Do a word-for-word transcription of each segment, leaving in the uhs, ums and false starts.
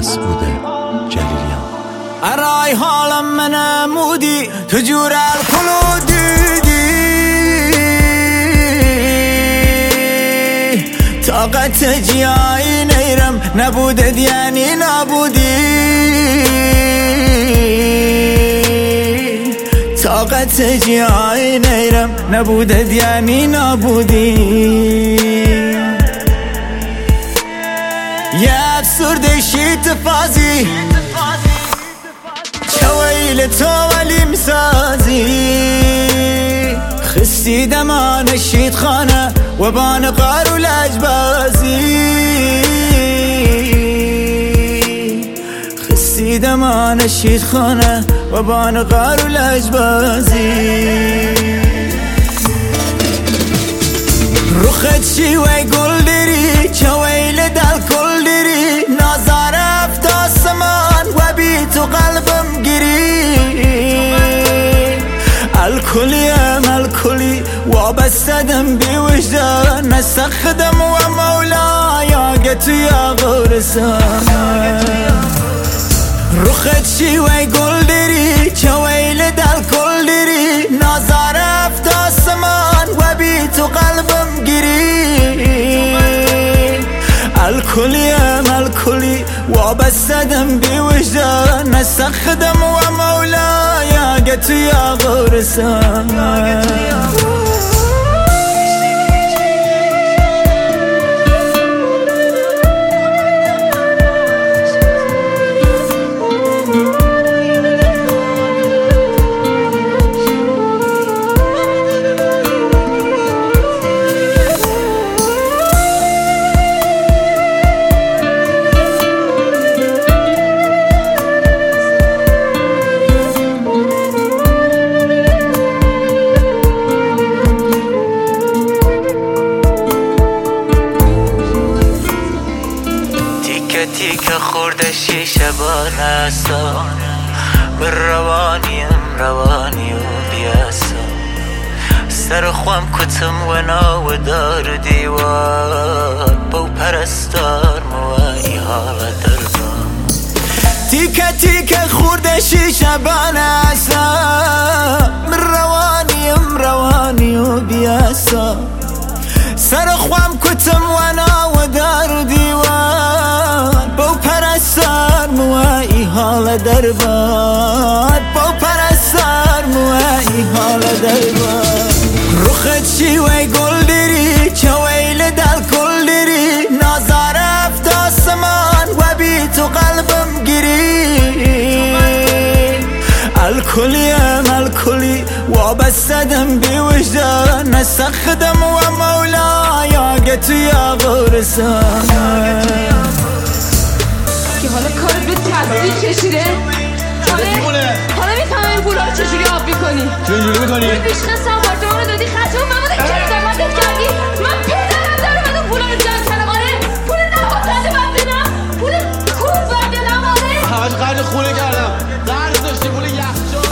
مسعود جلیلیان. ارای حالم منمودی تو جور الکلودیدی، طاقت جیایی نیرم نبودد یعنی نبودی، طاقت جیایی نیرم نبودد یعنی نبودی. یه افسرده شیط فازی چویل تو ولی مسازی، خستی دمان شید خانه و بان قار و لجبازی، خستی دمان شید خانه و بان قار و لجبازی. رخت شی وی گل دری چویل دل کل دری، نازار افت آسمان و بی تو قلبم گیری. الکلیم الکلی وابستدم بی وجدان، نسخدم و مولایا گتو یا غرسان. رخت شی وی گل دری چویل دل کل دری، نازار افت آسمان و بی تو قلبم گیری. الکلیم الکلی وابستدم بی وجدان، نسخدم و مولایا گتو یا غرسان. تیکه خورده شیشه بانسا، بر روانیم روانی و بیاسا. سر خوام کتم و ناو دار دیوار، بو پرستار موانی حال دربان. تیکه تیکه خورده شیشه بانسا، بر روانیم روانی و بیاسا. سر خوام کتم و ناو دار دیوار، بو پرستار موایی حال دربار، بو پرستار موایی حال دربار. رخت شی وی گل دری چویل دل کل دری، نازار افت آسمان و بی تو قلبم گیری. الکلیم الکلی وابستدم بی وجدان، نسخدم و مولایا گتو یا غرسان. که حالا کارت به تصدیق کشیده، حالا میفهمم این پولا رو چجوری آب میکنی. چجوری میکنی؟ پول بیشنس آپارتمان رو دادی خطه و من بوده که زمانت کردی. من پدرم دارم از اون پولا رو جمع کردم. آره پول نباطنده باید بدم، پول خوب باید بدم. آره همش قرد خونه کردم، قرد داشتی پول یخچال.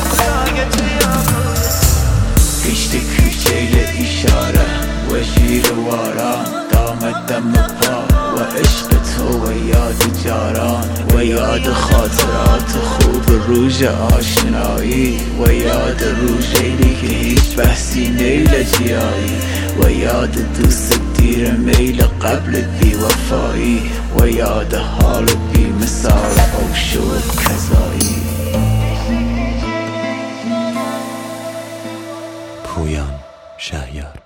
پیشتی کوچیل اشاره و شیر واران، دامت دم پا و عشق تو و یاد جاران، و یاد خاطرات خوب روز آشنایی، و یاد روزی که هیچ بحثی نیل جیایی، و یاد دوست دیر میل قبل بی وفایی، و یاد حال بی مثال او شد کذایی. پویان شهیار.